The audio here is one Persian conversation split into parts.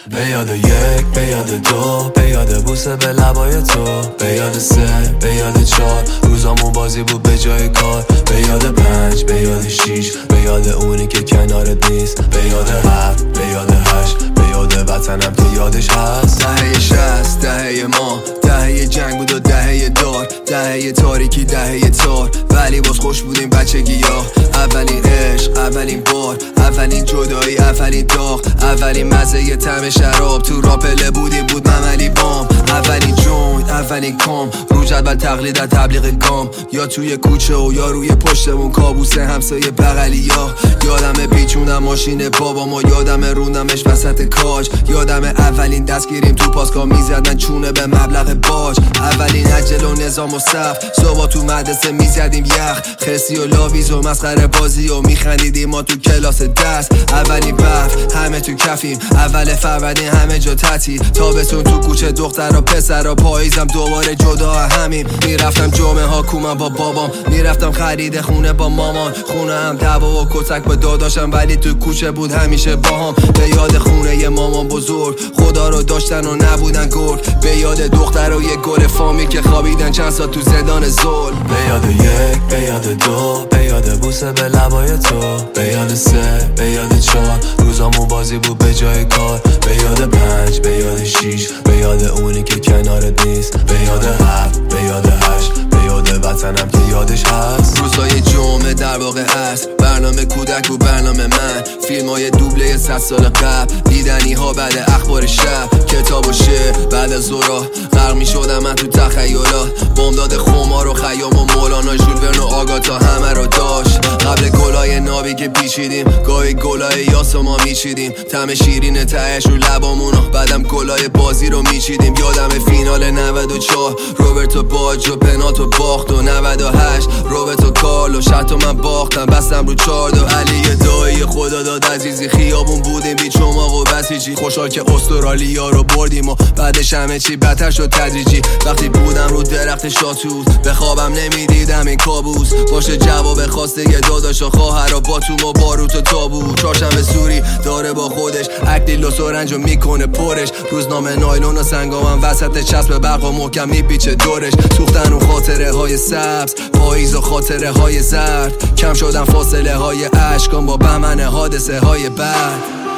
به یاد یک، به یاد دو، به یاد بوسه به لبای تو، به یاد سه، به یاد چار، روزامون بازی بود به جای کار، به یاد پنج، به یاد شیش، به یاد اونی که کنارت نیست، به یاد هفت، به یاد هشت، به یاد وطنم که یادش هست. دهه 60، دهه ما، دهه جنگ بود و دهه دار، دهه تاریکی، دهه تار، ولی باز خوش بودیم بچگی ها. اولین عشق، اولین بار، اولین جدایی، اولین داغ، اولین مزه طعم شراب، تو راپله بودیم بود مملی بام، اولین جوینت، اولین کام، رو جدول تقلید از تبلیغ گام، یا توی کوچه و یا روی پشتمون کابوس همسایه بغلیا. یادم پیچونم ماشین بابامو، یادم روندمش وسط کاج، یادم اولین دستگیریم تو پاسکا میزدن چونه به مبلغ باج، اولین عجل و نظام و صف، صبح تو مدرسه میزدیم یخ، خرسی و لاویز و مسخره بازی و میخندیدیم ما تو کلاس دست، اولین برف همه تو کفیم، اول فروردین همه جا تعطیل، تابستون تو کوچه دختر و پسر و پاییزم دوباره جدا همیم. میرفتم جمعه ها کومم با بابام، میرفتم خرید خونه با مامان، خونه هم دعوا و کتک با داداشم، ولی تو کوچه بود همیشه باهام. به یاد خونه مامان بزرگ، خدا رو داشتن و نبودن گرگ، به یاد دختر و یک گل فامی که خوابیدن چند سال تو زندان ظلم. به یاد یک، به یاد دو، به یاد بوسه به لبای تو، به یاد سه، به یاد چار، روزامون بازی بود به جای کار، به یاد پنج، به یاد شیش، به یاد اونی که کنارت نیست، به یاد هفت، به یاد هشت، به یاد وطنم که یادش هست. روزای جمعه در واقع عصر، برنامه کودک و برنامه من، فیلم های دوبله 100 سال قبل، دیدنی ها بعد اخبار شب، کتاب و شعر بعد از ظهر، غرق می شدم من تو تخیلات، بامداد خمار و خیام و مولانا، ژول ورن و آگاتا همه رو داشت. قبل گلای نابی که پیچیدیم، گاهی گلای یاس ما میچیدیم، طعم شیرین تهش رو لبامونو، بعدم گلای بازی رو میچیدیم. یادم فینال 94، روبرتو باجو پنالتو باخت، و 98 روبرتو کارلو شرط و من باختم، بستم رو 4 علی دایی خدا داد عزیزی، خیابون بودیم بی چماق و بسیجی، خوشحال که استرالیا رو بردیم و بعدش همه چی بدتر شد تدریجی. وقتی بودم رو درخت شاتوت، به خوابم نمیدیدم این کابوس، باشه جواب خواسته یه داداش و خواهر و باتوم و باروت و تابوت. چهارشنبه سوری داره با خودش اکلیل و رنجو میکنه پرش، روزنامه نایلون و سنگامم وسط چسب برق و محکم میپیچه دورش، سوختن و خاطره های سبز، پاییز و خاطره های زرد، کم شدن فاصله های عشقام با بهمن حادثه های بعد.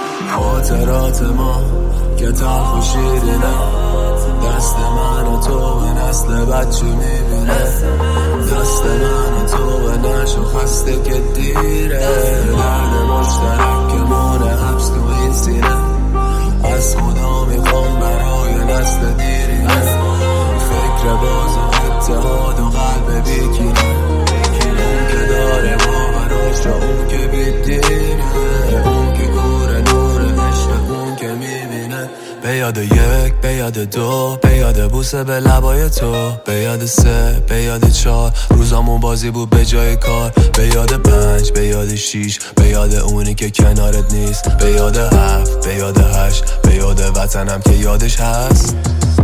خاطرات ما که تلخ و شیرینه، دست من و تو به نسل بچه میبینه، دست من و تو به نشو خسته که دیره، درد مشترک که مونه حبس تو این سینه، از خدا میخوام برای نسل دیرینه، فکر باز و اتحاد و قلب بیکینه، اون که داره باوراش و اون که بیدینه، اون که کوره نور عشق اون که میبینه. به یاد یک، به یاد دو، به یاد بوسه به لبای تو، به یاد سه، به یاد چار، روزامون بازی بود به جای کار، به یاد پنج، به یاد شیش، به یاد اونی که کنارت نیست، به یاد هفت، به یاد هشت، به یاد وطنم که یادش هست.